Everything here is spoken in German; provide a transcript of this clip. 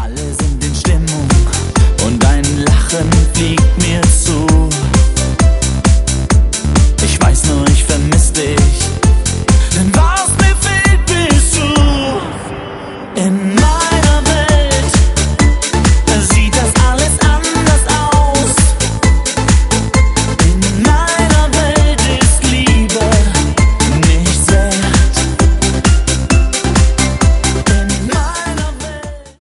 Alle sind in Stimmung und ein Lachen fliegt mir zu.